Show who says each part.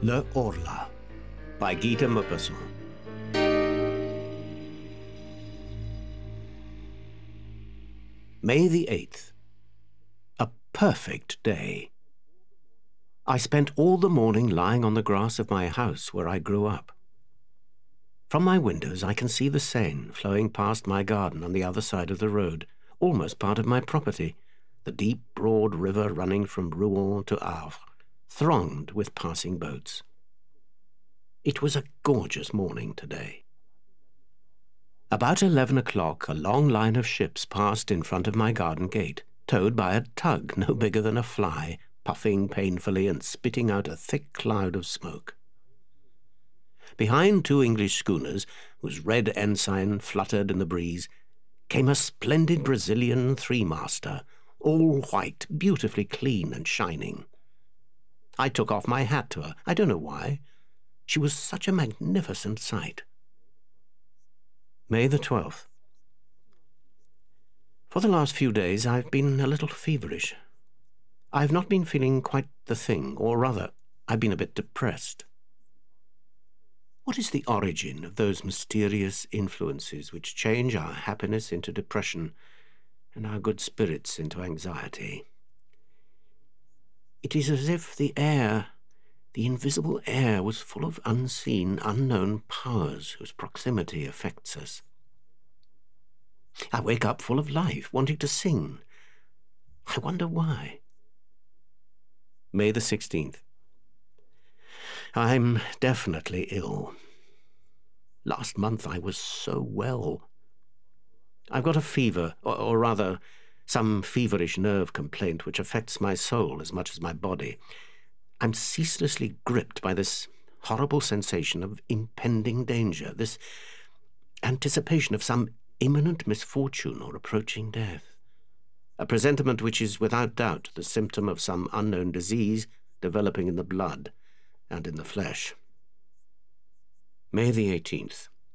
Speaker 1: Le Orla by Guy de Maupassant. May the 8th. A perfect day. I spent all the morning lying on the grass of my house where I grew up. From my windows I can see the Seine flowing past my garden on the other side of the road, almost part of my property, the deep, broad river running from Rouen to Havre, thronged with passing boats. It was a gorgeous morning today. About 11 o'clock, a long line of ships passed in front of my garden gate, towed by a tug no bigger than a fly, puffing painfully and spitting out a thick cloud of smoke. Behind two English schooners, whose red ensign fluttered in the breeze, came a splendid Brazilian three-master, all white, beautifully clean and shining. I took off my hat to her. I don't know why. She was such a magnificent sight. May the 12th. For the last few days I've been a little feverish. I've not been feeling quite the thing, or rather, I've been a bit depressed. What is the origin of those mysterious influences which change our happiness into depression and our good spirits into anxiety? It is as if the invisible air, was full of unseen, unknown powers whose proximity affects us. I wake up full of life, wanting to sing. I wonder why. May the 16th. I'm definitely ill. Last month I was so well. I've got a fever, or rather, some feverish nerve complaint which affects my soul as much as my body. I'm ceaselessly gripped by this horrible sensation of impending danger, this anticipation of some imminent misfortune or approaching death, a presentiment which is without doubt the symptom of some unknown disease developing in the blood and in the flesh. May the 18th.